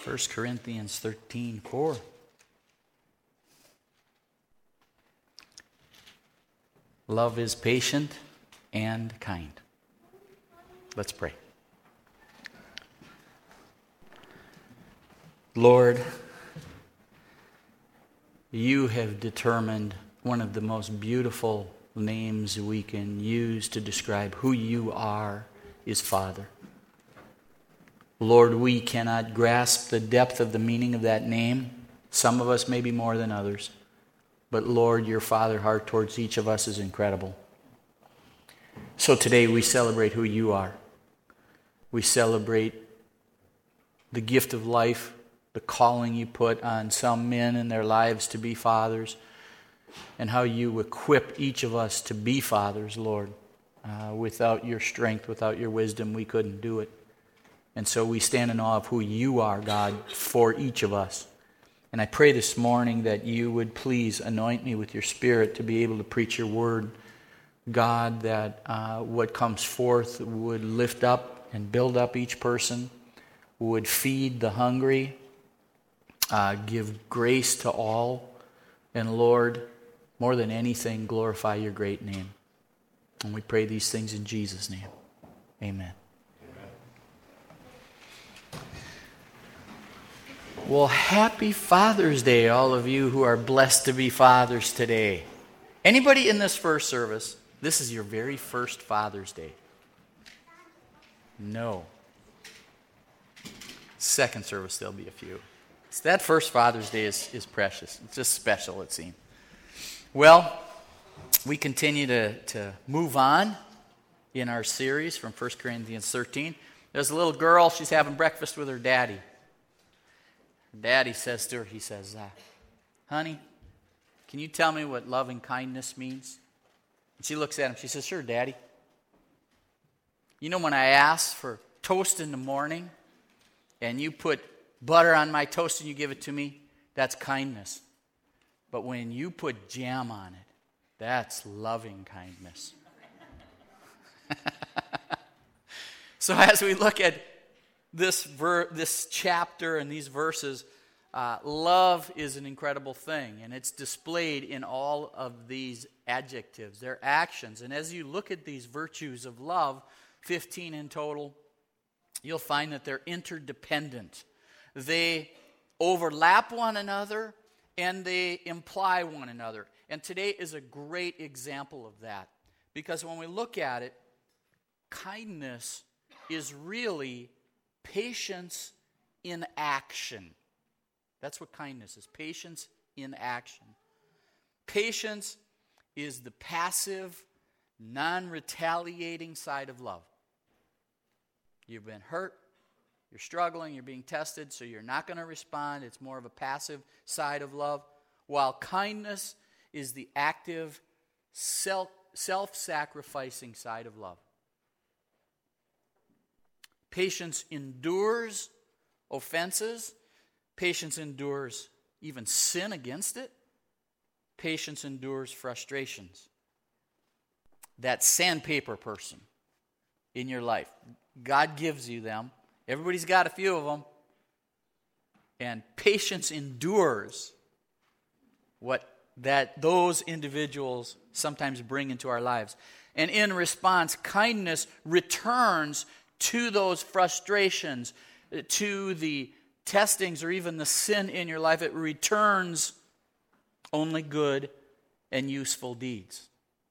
1 Corinthians 13:4. Love is patient and kind. Let's pray. Lord, you have determined one of the most beautiful names we can use to describe who you are is Father. Lord, we cannot grasp the depth of the meaning of that name. Some of us maybe more than others. But Lord, your Father heart towards each of us is incredible. So today we celebrate who you are. We celebrate the gift of life, the calling you put on some men in their lives to be fathers, and how you equip each of us to be fathers, Lord. Without your strength, without your wisdom, we couldn't do it. And so we stand in awe of who you are, God, for each of us. And I pray this morning that you would please anoint me with your Spirit to be able to preach your word. God, that what comes forth would lift up and build up each person, would feed the hungry, give grace to all, and Lord, more than anything, glorify your great name. And we pray these things in Jesus' name. Amen. Well, happy Father's Day, all of you who are blessed to be fathers today. Anybody in this first service, this is your very first Father's Day? No. Second service, there'll be a few. So that first Father's Day is precious. It's just special, it seems. Well, we continue to move on in our series from 1 Corinthians 13. There's a little girl, she's having breakfast with her daddy. Daddy says to her, he says, honey, can you tell me what loving kindness means? And she looks at him, she says, sure, Daddy. You know when I ask for toast in the morning and you put butter on my toast and you give it to me, that's kindness. But when you put jam on it, that's loving kindness. So as we look at this chapter and these verses, love is an incredible thing, and it's displayed in all of these adjectives, their actions. And as you look at these virtues of love, 15 in total, you'll find that they're interdependent. They overlap one another, and they imply one another. And today is a great example of that, because when we look at it, kindness is really patience in action. That's what kindness is. Patience in action. Patience is the passive, non-retaliating side of love. You've been hurt, you're struggling, you're being tested, so you're not going to respond. It's more of a passive side of love. While kindness is the active, self-sacrificing side of love. Patience endures offenses. Patience endures even sin against it. Patience endures frustrations. That sandpaper person in your life, God gives you them. Everybody's got a few of them. And patience endures what those individuals sometimes bring into our lives. And in response, kindness returns to those frustrations, to the testings or even the sin in your life. It returns only good and useful deeds.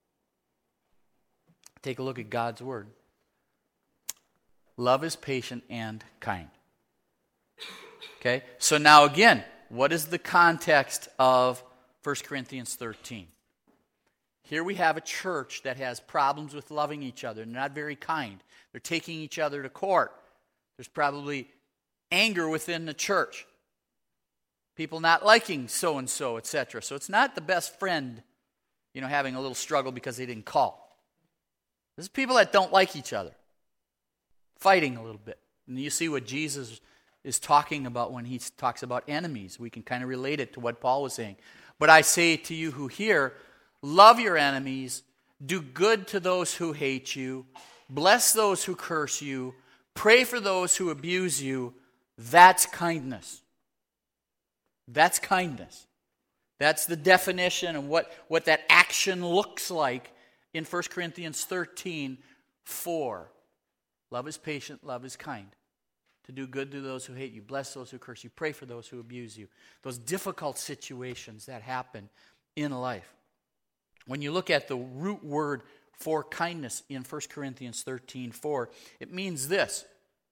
Take a look at God's word. Love is patient and kind. Okay? So now again, what is the context of 1 Corinthians 13? Here we have a church that has problems with loving each other. They're not very kind. They're taking each other to court. There's probably anger within the church. People not liking so-and-so, etc. So it's not the best friend, having a little struggle because they didn't call. This is people that don't like each other. Fighting a little bit. And you see what Jesus is talking about when he talks about enemies. We can kind of relate it to what Paul was saying. But I say to you who hear, love your enemies, do good to those who hate you, bless those who curse you, pray for those who abuse you, That's kindness. That's kindness. That's the definition of what that action looks like in 1 Corinthians 13:4. Love is patient, love is kind. To do good to those who hate you, bless those who curse you, pray for those who abuse you. Those difficult situations that happen in life. When you look at the root word for kindness in 1 Corinthians 13:4, it means this: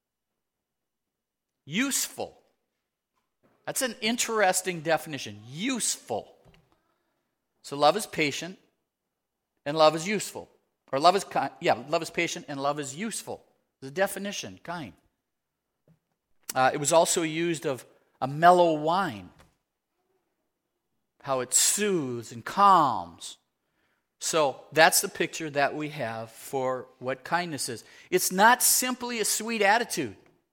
useful. That's an interesting definition. Useful. So love is patient and love is useful. Or love is patient and love is useful. The definition, kind. It was also used of a mellow wine. How it soothes and calms. So that's the picture that we have for what kindness is. It's not simply a sweet attitude.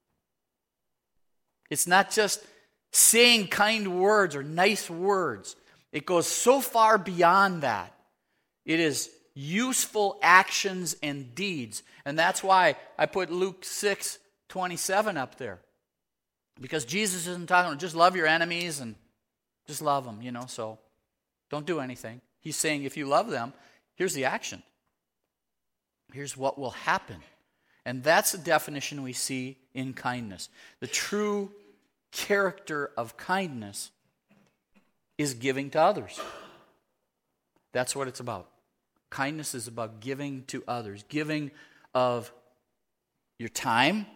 It's not just saying kind words or nice words. It goes so far beyond that. It is useful actions and deeds. And that's why I put Luke 6:27 up there. Because Jesus isn't talking about just love your enemies and just love them, so don't do anything. He's saying if you love them, here's the action. Here's what will happen. And that's the definition we see in kindness. The true character of kindness is giving to others. That's what it's about. Kindness is about giving to others. Giving of your time,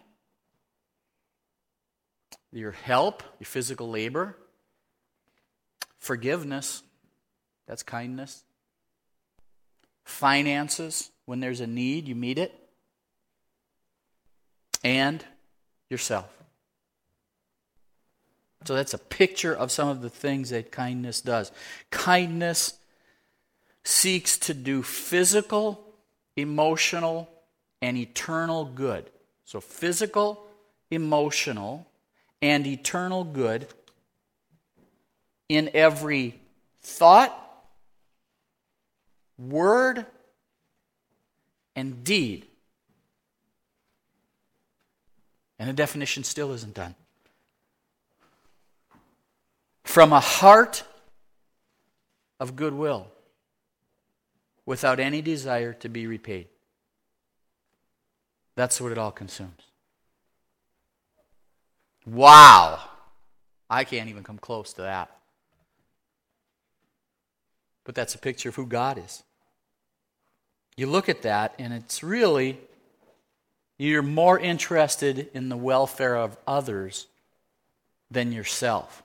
your help, your physical labor, forgiveness, that's kindness. Finances, when there's a need, you meet it. And yourself. So that's a picture of some of the things that kindness does. Kindness seeks to do physical, emotional, and eternal good. So physical, emotional, and eternal good in every thought, word, and deed. And the definition still isn't done. From a heart of goodwill, without any desire to be repaid. That's what it all consumes. Wow! I can't even come close to that. But that's a picture of who God is. You look at that, and it's really, you're more interested in the welfare of others than yourself.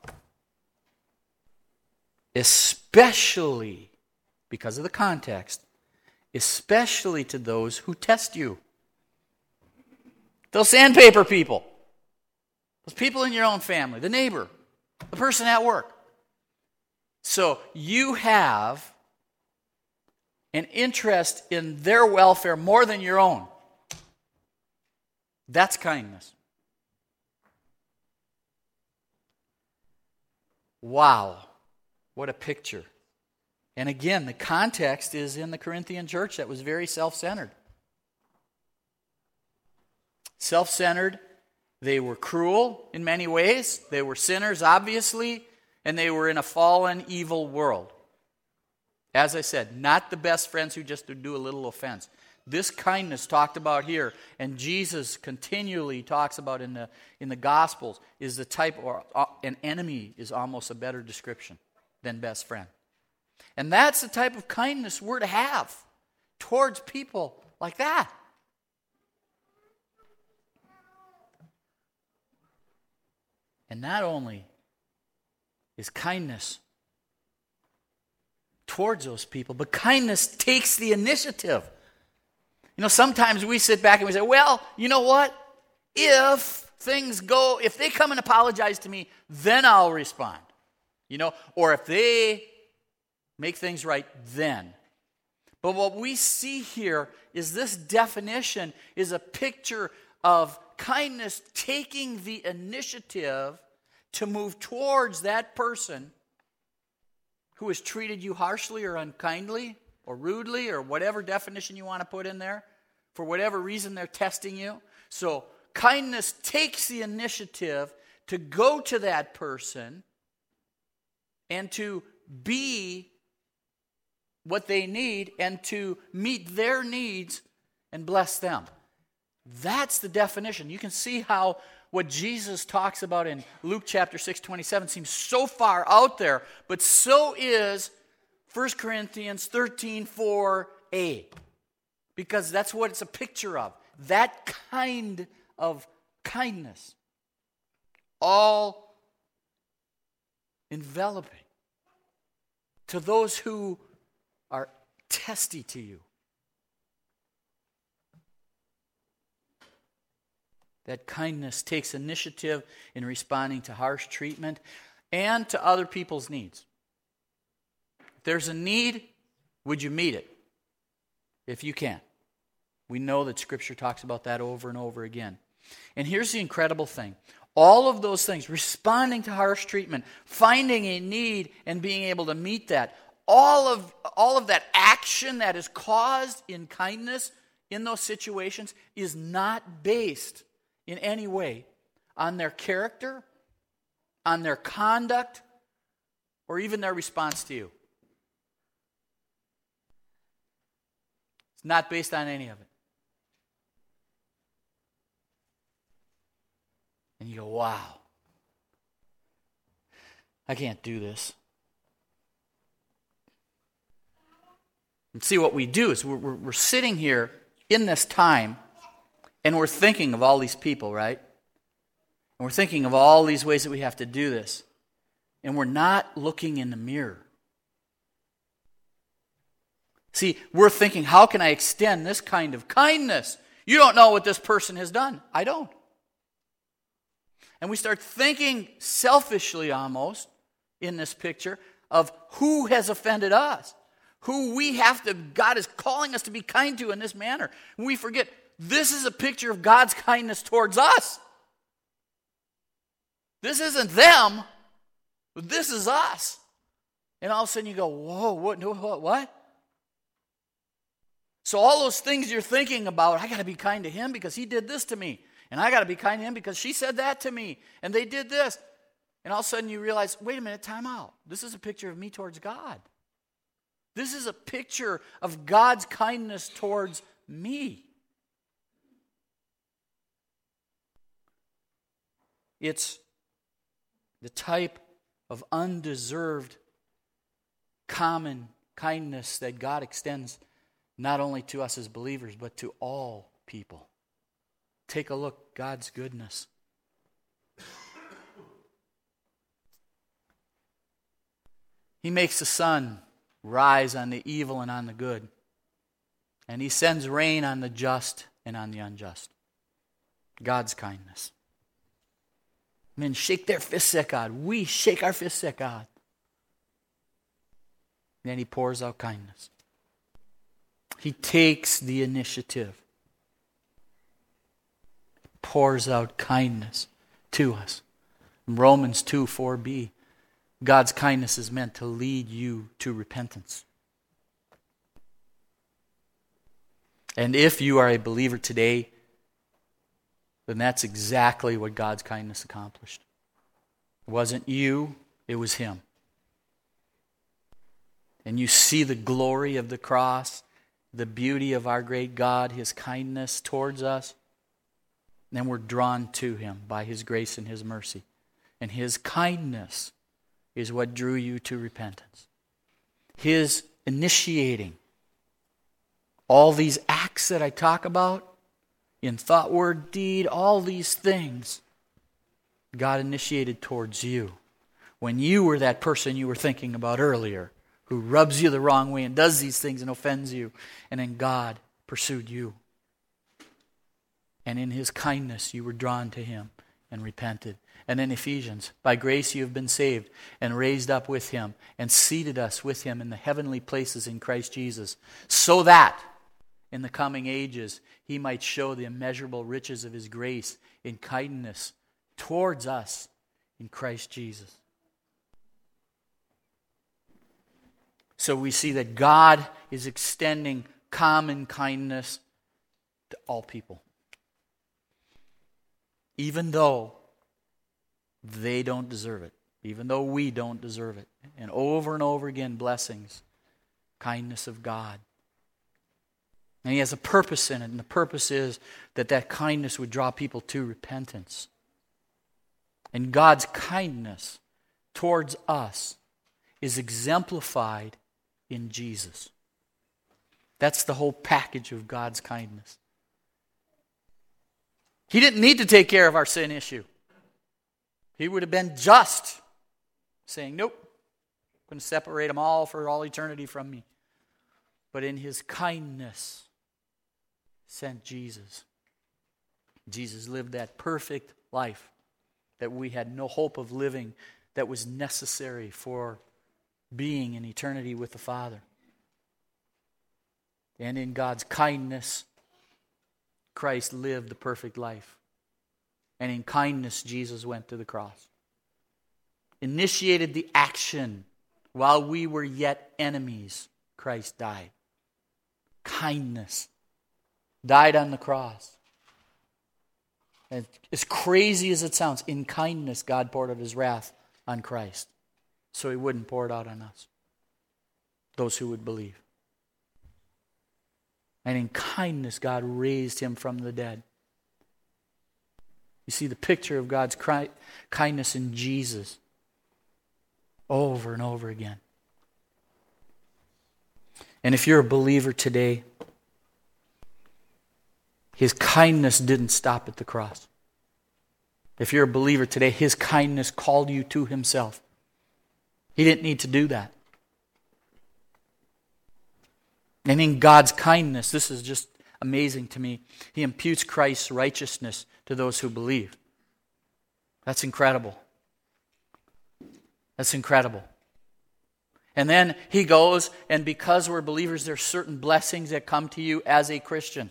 Especially, because of the context, especially to those who test you. Those sandpaper people. Those people in your own family, the neighbor, the person at work. So you have an interest in their welfare more than your own. That's kindness. Wow. What a picture. And again, the context is in the Corinthian church that was very self-centered. Self-centered. They were cruel in many ways. They were sinners, obviously. And they were in a fallen, evil world. As I said, not the best friends who just do a little offense. This kindness talked about here, and Jesus continually talks about in the Gospels, is the type, or an enemy is almost a better description than best friend. And that's the type of kindness we're to have towards people like that. And not only is kindness towards those people, but kindness takes the initiative. Sometimes we sit back and we say, well, you know what? If they come and apologize to me, then I'll respond. Or if they make things right, then. But what we see here is this definition is a picture of kindness taking the initiative to move towards that person who has treated you harshly or unkindly or rudely or whatever definition you want to put in there, for whatever reason they're testing you. So kindness takes the initiative to go to that person and to be what they need and to meet their needs and bless them. That's the definition. You can see how what Jesus talks about in Luke chapter 6:27 seems so far out there, but so is 1 Corinthians 13:4a. Because that's what it's a picture of. That kind of kindness. All enveloping. To those who are testy to you. That kindness takes initiative in responding to harsh treatment and to other people's needs. If there's a need, would you meet it? If you can. We know that Scripture talks about that over and over again. And here's the incredible thing. All of those things, responding to harsh treatment, finding a need and being able to meet that, all of that action that is caused in kindness in those situations is not based in any way on their character, on their conduct, or even their response to you. It's not based on any of it. And you go, wow, I can't do this. And see, what we do is we're sitting here in this time and we're thinking of all these people, right? And we're thinking of all these ways that we have to do this. And we're not looking in the mirror. See, we're thinking, how can I extend this kind of kindness? You don't know what this person has done. I don't. And we start thinking selfishly almost in this picture of who has offended us. Who we have to, God is calling us to be kind to in this manner. And we forget, this is a picture of God's kindness towards us. This isn't them, but this is us. And all of a sudden you go, whoa, what? So all those things you're thinking about, I got to be kind to him because he did this to me. And I got to be kind to him because she said that to me. And they did this. And all of a sudden you realize, wait a minute, time out. This is a picture of me towards God. This is a picture of God's kindness towards me. It's the type of undeserved common kindness that God extends not only to us as believers, but to all people. Take a look, God's goodness. He makes the sun rise on the evil and on the good. And he sends rain on the just and on the unjust. God's kindness. Men shake their fists at God. We shake our fists at God. And then he pours out kindness. He takes the initiative. Pours out kindness to us. In Romans 2:4b, God's kindness is meant to lead you to repentance. And if you are a believer today, then that's exactly what God's kindness accomplished. It wasn't you, it was him. And you see the glory of the cross, the beauty of our great God, his kindness towards us. And then we're drawn to him by his grace and his mercy. And his kindness is what drew you to repentance. His initiating all these acts that I talk about, in thought, word, deed, all these things, God initiated towards you. When you were that person you were thinking about earlier, who rubs you the wrong way and does these things and offends you, and then God pursued you. And in his kindness you were drawn to him and repented. And in Ephesians, by grace you have been saved and raised up with him and seated us with him in the heavenly places in Christ Jesus, so that in the coming ages he might show the immeasurable riches of his grace in kindness towards us in Christ Jesus. So we see that God is extending common kindness to all people. Even though They don't deserve it, even though we don't deserve it. And over again, blessings, kindness of God. And He has a purpose in it, and the purpose is that kindness would draw people to repentance. And God's kindness towards us is exemplified in Jesus. That's the whole package of God's kindness. He didn't need to take care of our sin issue. He would have been just, saying, nope, I'm going to separate them all for all eternity from me. But in His kindness, sent Jesus. Jesus lived that perfect life that we had no hope of living, that was necessary for being in eternity with the Father. And in God's kindness, Christ lived the perfect life. And in kindness, Jesus went to the cross. Initiated the action while we were yet enemies. Christ died. Kindness. Died on the cross. And as crazy as it sounds, in kindness, God poured out His wrath on Christ, so He wouldn't pour it out on us, those who would believe. And in kindness, God raised Him from the dead. You see the picture of God's kindness in Jesus over and over again. And if you're a believer today, His kindness didn't stop at the cross. If you're a believer today, His kindness called you to Himself. He didn't need to do that. And in God's kindness, this is just amazing to me, He imputes Christ's righteousness to those who believe. That's incredible. That's incredible. And then He goes, and because we're believers, there's certain blessings that come to you as a Christian.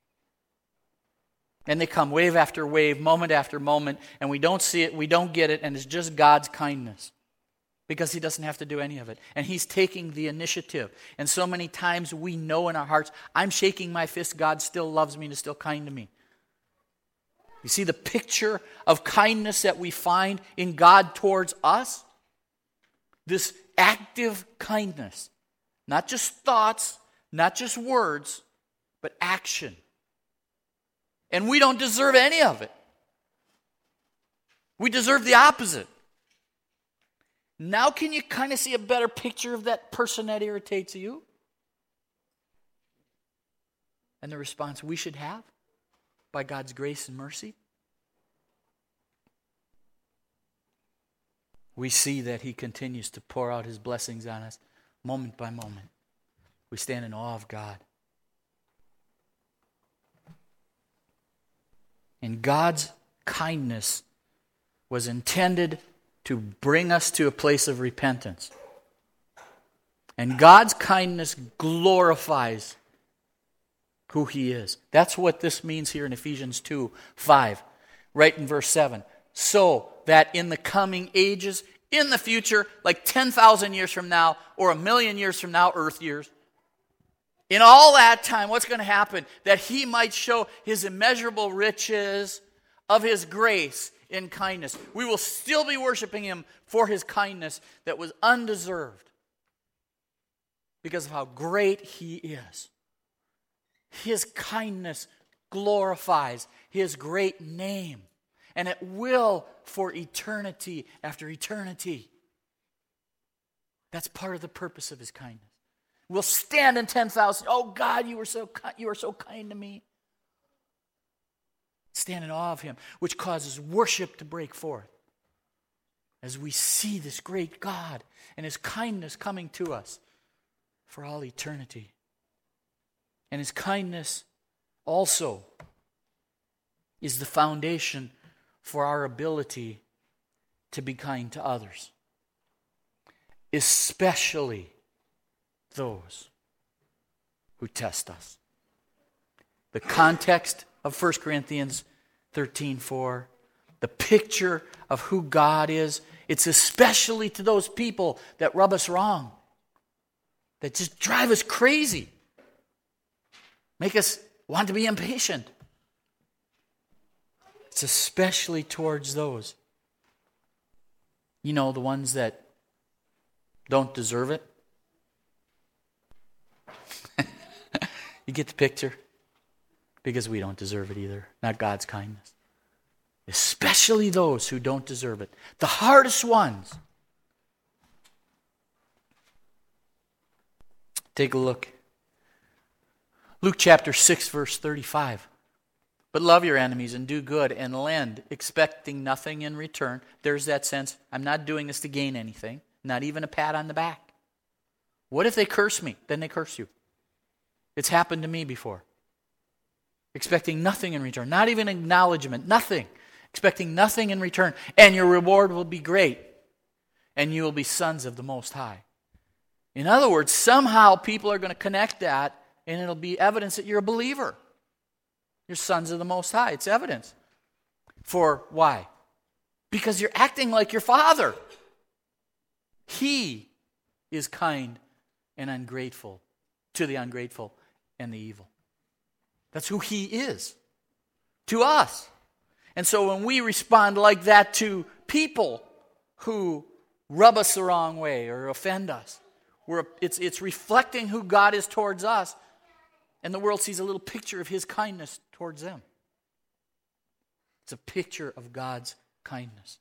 And they come wave after wave, moment after moment, and we don't see it, we don't get it, and it's just God's kindness. Because He doesn't have to do any of it. And He's taking the initiative. And so many times we know in our hearts, I'm shaking my fist, God still loves me and is still kind to me. You see the picture of kindness that we find in God towards us? This active kindness. Not just thoughts, not just words, but action. And we don't deserve any of it. We deserve the opposite. Now can you kind of see a better picture of that person that irritates you? And the response we should have by God's grace and mercy? We see that He continues to pour out His blessings on us moment by moment. We stand in awe of God. And God's kindness was intended to bring us to a place of repentance. And God's kindness glorifies who He is. That's what this means here in Ephesians 2:5, right in verse 7. So that in the coming ages, in the future, like 10,000 years from now, or 1,000,000 years from now, earth years, in all that time, what's going to happen? That He might show His immeasurable riches of His grace in kindness. We will still be worshiping Him for His kindness that was undeserved because of how great He is. His kindness glorifies His great name, and it will for eternity after eternity. That's part of the purpose of His kindness. We'll stand in 10,000. Oh God, you are so kind to me. Stand in awe of Him, which causes worship to break forth as we see this great God and His kindness coming to us for all eternity. And His kindness also is the foundation for our ability to be kind to others, especially those who test us. The context of 1 Corinthians 13:4, the picture of who God is, it's especially to those people that rub us wrong, that just drive us crazy, make us want to be impatient. It's especially towards those You know, the ones that don't deserve it. You get the picture? Because we don't deserve it either. Not God's kindness. Especially those who don't deserve it. The hardest ones. Take a look. Luke chapter 6, verse 35. But love your enemies and do good and lend, expecting nothing in return. There's that sense, I'm not doing this to gain anything, not even a pat on the back. What if they curse me? Then they curse you. It's happened to me before. Expecting nothing in return, not even acknowledgement, nothing. Expecting nothing in return. And your reward will be great. And you will be sons of the Most High. In other words, somehow people are going to connect that, and it'll be evidence that you're a believer. You're sons of the Most High. It's evidence. For why? Because you're acting like your Father. He is kind and ungrateful to the ungrateful and the evil. That's who He is to us. And so when we respond like that to people who rub us the wrong way or offend us, it's reflecting who God is towards us, and the world sees a little picture of His kindness towards them. It's a picture of God's kindness.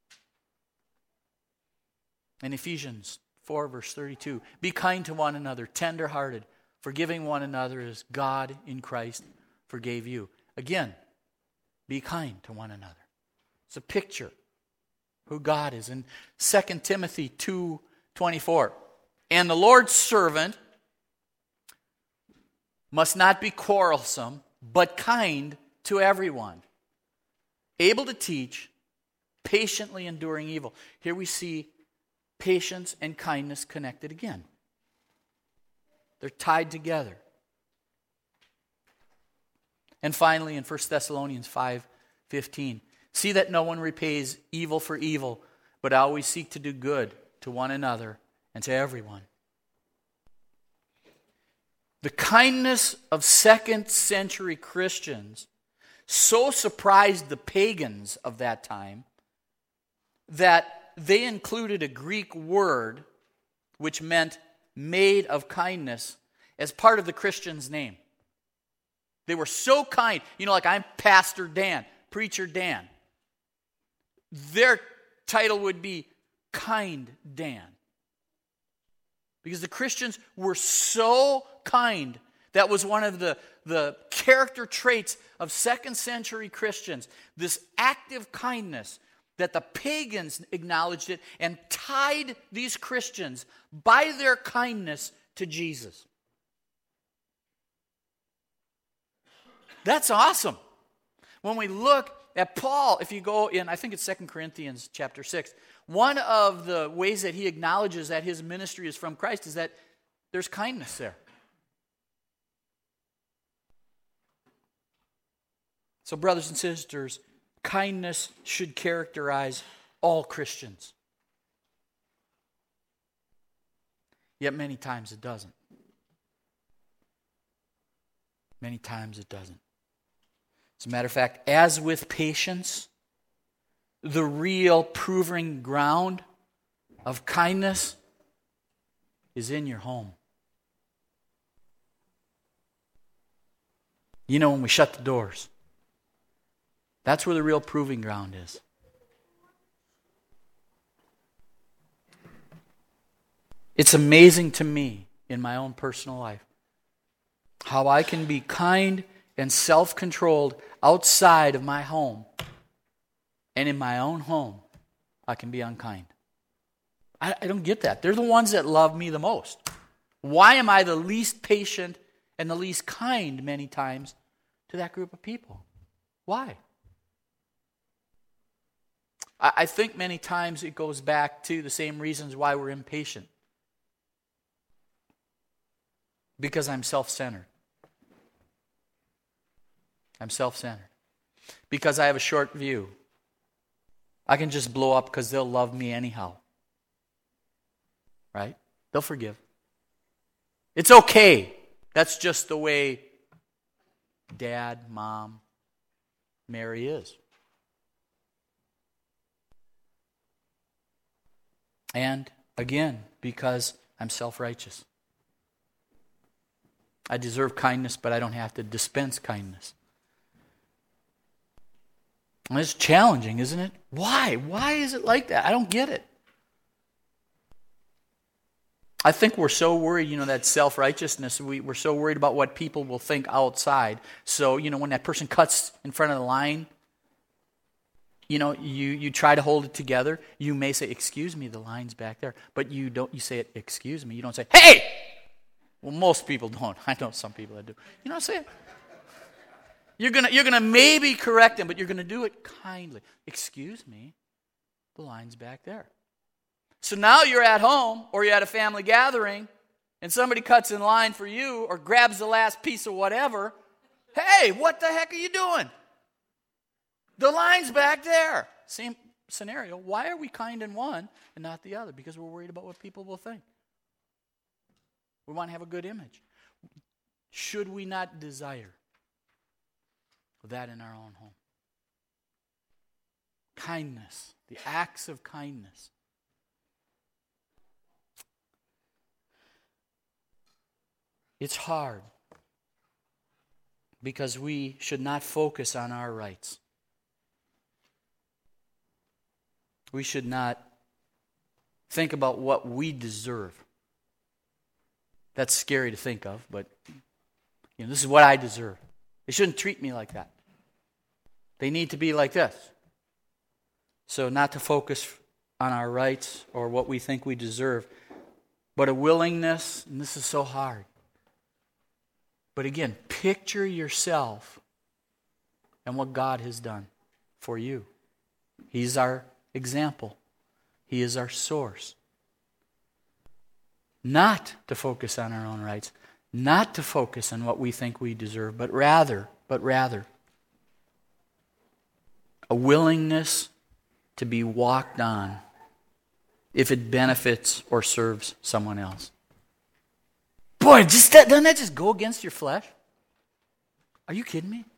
In Ephesians 4, verse 32, be kind to one another, tender-hearted, forgiving one another as God in Christ forgave you. Again, be kind to one another. It's a picture who God is. In 2 Timothy 2:24, and the Lord's servant must not be quarrelsome, but kind to everyone, able to teach, patiently enduring evil. Here we see patience and kindness connected again. They're tied together. And finally, in 1 Thessalonians 5:15, see that no one repays evil for evil, but always seek to do good to one another and to everyone. The kindness of second century Christians so surprised the pagans of that time that they included a Greek word which meant made of kindness as part of the Christian's name. They were so kind. You know, like I'm Pastor Dan, Preacher Dan. Their title would be Kind Dan. Because the Christians were so kind. That was one of the character traits of second century Christians. This active kindness that the pagans acknowledged it and tied these Christians by their kindness to Jesus. That's awesome. When we look at Paul, if you go in, I think it's 2 Corinthians chapter 6, one of the ways that he acknowledges that his ministry is from Christ is that there's kindness there. So brothers and sisters, kindness should characterize all Christians. Yet many times it doesn't. Many times it doesn't. As a matter of fact, as with patience, the real proving ground of kindness is in your home. You know, when we shut the doors, that's where the real proving ground is. It's amazing to me in my own personal life how I can be kind and self-controlled outside of my home, and in my own home, I can be unkind. I don't get that. They're the ones that love me the most. Why am I the least patient and the least kind many times to that group of people? Why? I think many times it goes back to the same reasons why we're impatient. Because I'm self-centered. I'm self-centered. Because I have a short view. I can just blow up because they'll love me anyhow. Right? They'll forgive. It's okay. That's just the way Dad, Mom, Mary is. And again, because I'm self-righteous. I deserve kindness, but I don't have to dispense kindness. And it's challenging, isn't it? Why? Why is it like that? I don't get it. I think we're so worried, that self-righteousness, we're so worried about what people will think outside. So, when that person cuts in front of the line, you try to hold it together. You may say, excuse me, the line's back there. But you say it, excuse me. You don't say, hey! Well, most people don't. I know some people that do. You know what I'm saying? You're gonna maybe correct them, but you're gonna do it kindly. Excuse me, the line's back there. So now you're at home or you're at a family gathering and somebody cuts in line for you or grabs the last piece of whatever. Hey, what the heck are you doing? The line's back there. Same scenario. Why are we kind in one and not the other? Because we're worried about what people will think. We want to have a good image. Should we not desire that in our own home? Kindness, the acts of kindness. It's hard because we should not focus on our rights. We should not think about what we deserve. That's scary to think of, but this is what I deserve. They shouldn't treat me like that. They need to be like this. So not to focus on our rights or what we think we deserve, but a willingness, and this is so hard. But again, picture yourself and what God has done for you. He's our example. He is our source. Not to focus on our own rights, not to focus on what we think we deserve, but rather, a willingness to be walked on if it benefits or serves someone else. Boy, doesn't that just go against your flesh? Are you kidding me?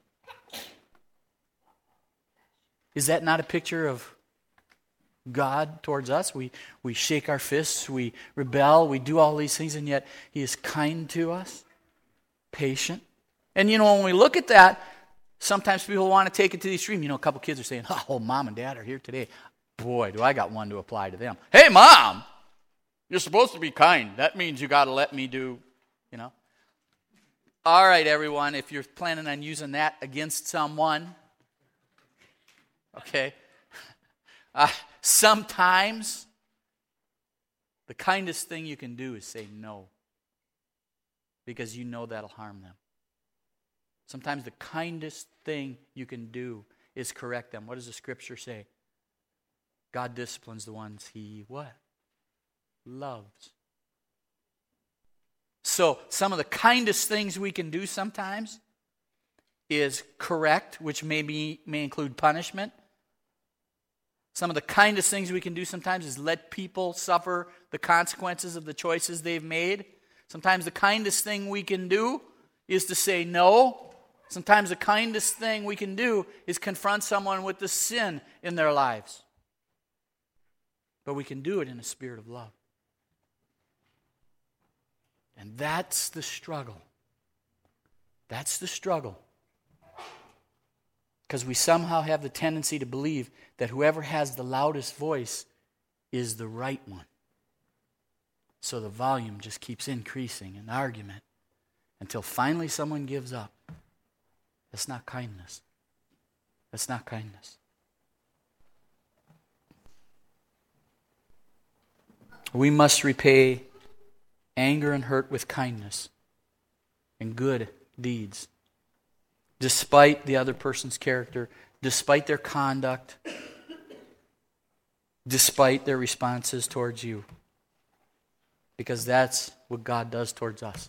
Is that not a picture of God towards us? We shake our fists, we rebel, we do all these things, and yet He is kind to us, patient. And when we look at that, sometimes people want to take it to the extreme. A couple kids are saying, oh, Mom and Dad are here today. Boy, do I got one to apply to them. Hey, Mom, you're supposed to be kind. That means you got to let me do, All right, everyone, if you're planning on using that against someone, okay, sometimes the kindest thing you can do is say no, because that'll harm them. Sometimes the kindest thing you can do is correct them. What does the Scripture say? God disciplines the ones He what? Loves. So some of the kindest things we can do sometimes is correct, which may include punishment. Some of the kindest things we can do sometimes is let people suffer the consequences of the choices they've made. Sometimes the kindest thing we can do is to say no. Sometimes the kindest thing we can do is confront someone with the sin in their lives. But we can do it in a spirit of love. And that's the struggle. That's the struggle. Because we somehow have the tendency to believe that whoever has the loudest voice is the right one. So the volume just keeps increasing in argument until finally someone gives up. That's not kindness. That's not kindness. We must repay anger and hurt with kindness and good deeds, despite the other person's character, despite their conduct, despite their responses towards you. Because that's what God does towards us.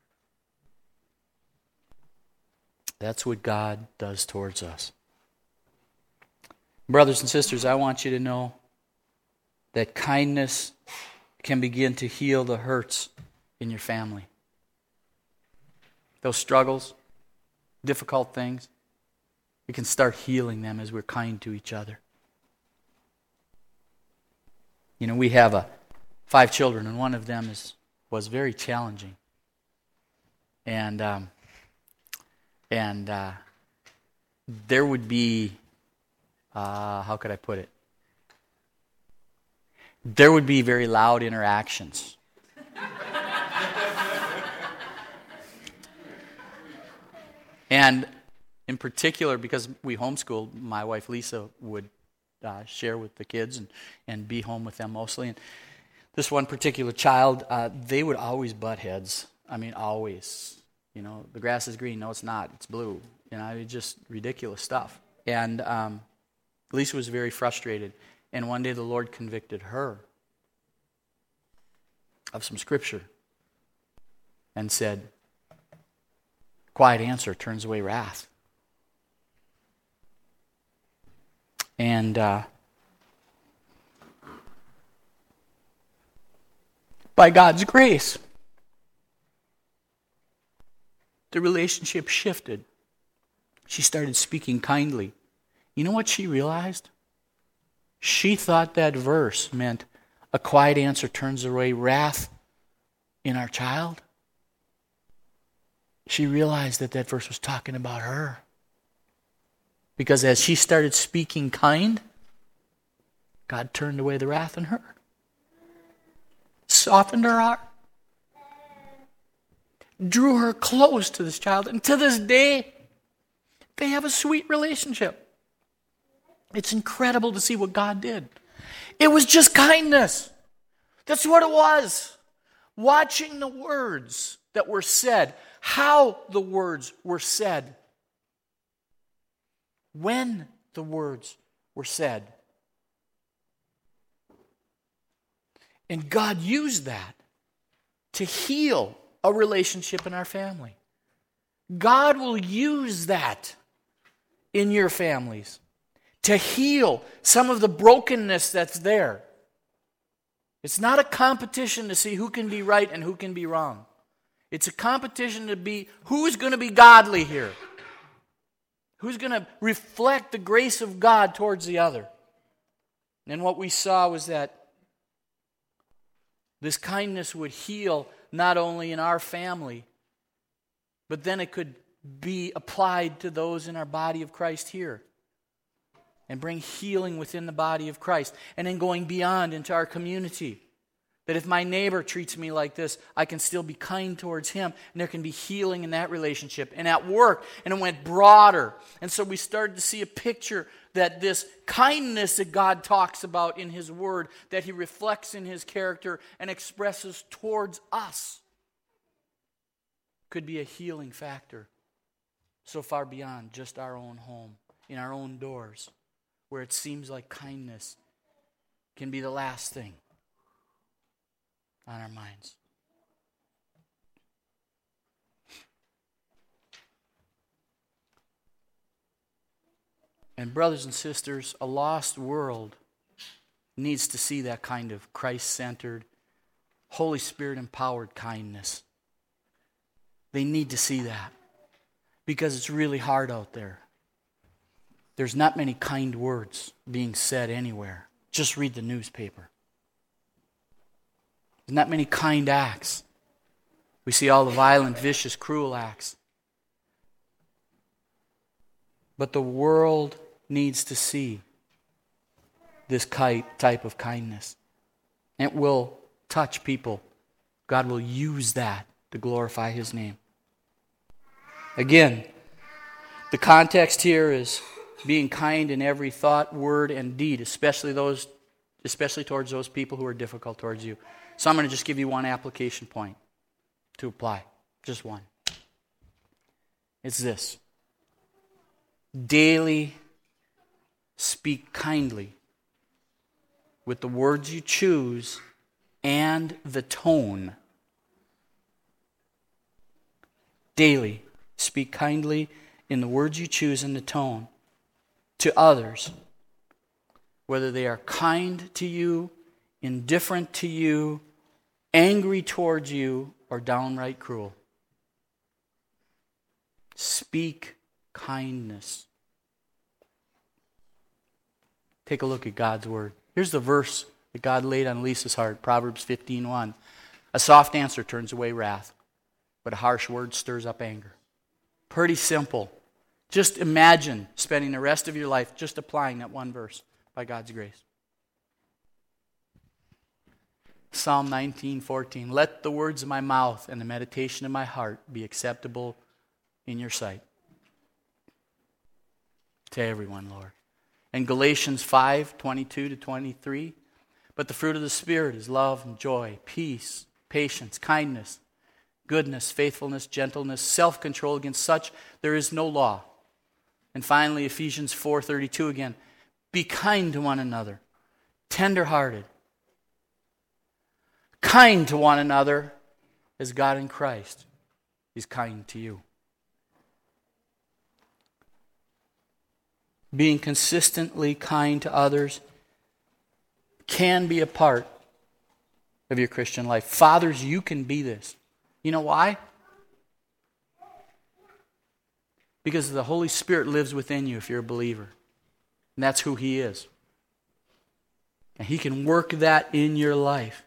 That's what God does towards us. Brothers and sisters, I want you to know that kindness can begin to heal the hurts in your family. Those struggles, difficult things, we can start healing them as we're kind to each other. We have 5 children, and one of them was very challenging. And there would be, how could I put it? There would be very loud interactions. And in particular, because we homeschooled, my wife Lisa would share with the kids and be home with them mostly. And this one particular child, they would always butt heads. I mean, always. You know, the grass is green. No, it's not. It's blue. You know, it's just ridiculous stuff. And Lisa was very frustrated. And one day the Lord convicted her of some scripture and said, quiet answer turns away wrath. And by God's grace, the relationship shifted. She started speaking kindly. You know what she realized? She thought that verse meant a quiet answer turns away wrath in our child. She realized that verse was talking about her. Because as she started speaking kind, God turned away the wrath in her. Softened her heart. Drew her close to this child. And to this day, they have a sweet relationship. It's incredible to see what God did. It was just kindness. That's what it was. Watching the words that were said, how the words were said, when the words were said. And God used that to heal a relationship in our family. God will use that in your families to heal some of the brokenness that's there. It's not a competition to see who can be right and who can be wrong. It's a competition to be who's going to be godly here. Who's going to reflect the grace of God towards the other. And what we saw was that this kindness would heal not only in our family, but then it could be applied to those in our body of Christ here. And bring healing within the body of Christ. And then going beyond into our community. That if my neighbor treats me like this, I can still be kind towards him. And there can be healing in that relationship. And at work, and it went broader. And so we started to see a picture that this kindness that God talks about in His Word, that He reflects in His character and expresses towards us, could be a healing factor so far beyond just our own home, in our own doors, where it seems like kindness can be the last thing on our minds. And brothers and sisters, a lost world needs to see that kind of Christ-centered, Holy Spirit-empowered kindness. They need to see that because it's really hard out there. There's not many kind words being said anywhere. Just read the newspaper. There's not many kind acts. We see all the violent, vicious, cruel acts. But the world needs to see this type of kindness. It will touch people. God will use that to glorify His name. Again, the context here is being kind in every thought, word, and deed, especially towards those people who are difficult towards you. So I'm going to just give you one application point to apply. Just one. It's this. Daily speak kindly with the words you choose and the tone. Daily speak kindly in the words you choose and the tone to others, whether they are kind to you, indifferent to you, angry towards you, or downright cruel. Speak kindness. Take a look at God's Word. Here's the verse that God laid on Lisa's heart. Proverbs 15:1. A soft answer turns away wrath, but a harsh word stirs up anger. Pretty simple. Just imagine spending the rest of your life just applying that one verse by God's grace. Psalm 19:14. Let the words of my mouth and the meditation of my heart be acceptable in your sight. To everyone, Lord. And Galatians 5:22-23. But the fruit of the Spirit is love and joy, peace, patience, kindness, goodness, faithfulness, gentleness, self-control. Against such there is no law. And finally, Ephesians 4:32 again. Be kind to one another, tender-hearted, kind to one another as God in Christ is kind to you. Being consistently kind to others can be a part of your Christian life. Fathers, you can be this. You know why? Because the Holy Spirit lives within you if you're a believer. And that's who He is. And He can work that in your life.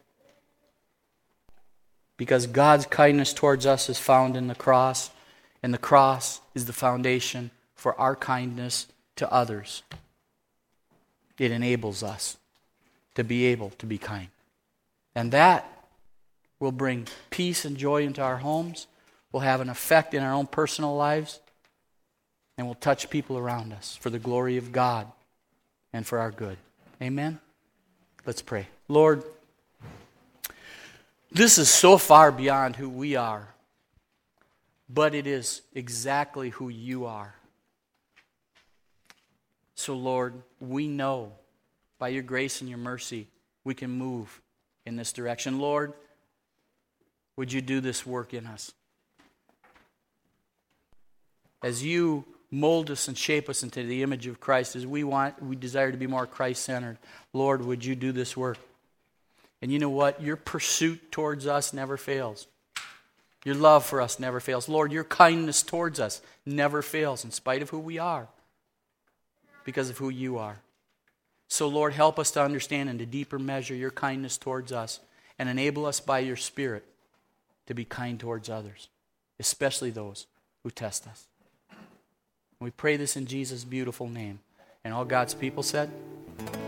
Because God's kindness towards us is found in the cross. And the cross is the foundation for our kindness to others. It enables us to be able to be kind. And that will bring peace and joy into our homes, will have an effect in our own personal lives, and will touch people around us for the glory of God and for our good. Amen? Let's pray. Lord, this is so far beyond who we are, but it is exactly who you are. So, Lord, we know by your grace and your mercy we can move in this direction. Lord, would you do this work in us? As you mold us and shape us into the image of Christ, as we desire to be more Christ-centered, Lord, would you do this work? And you know what? Your pursuit towards us never fails. Your love for us never fails. Lord, your kindness towards us never fails in spite of who we are, because of who you are. So, Lord, help us to understand in a deeper measure your kindness towards us and enable us by your Spirit to be kind towards others, especially those who test us. We pray this in Jesus' beautiful name. And all God's people said,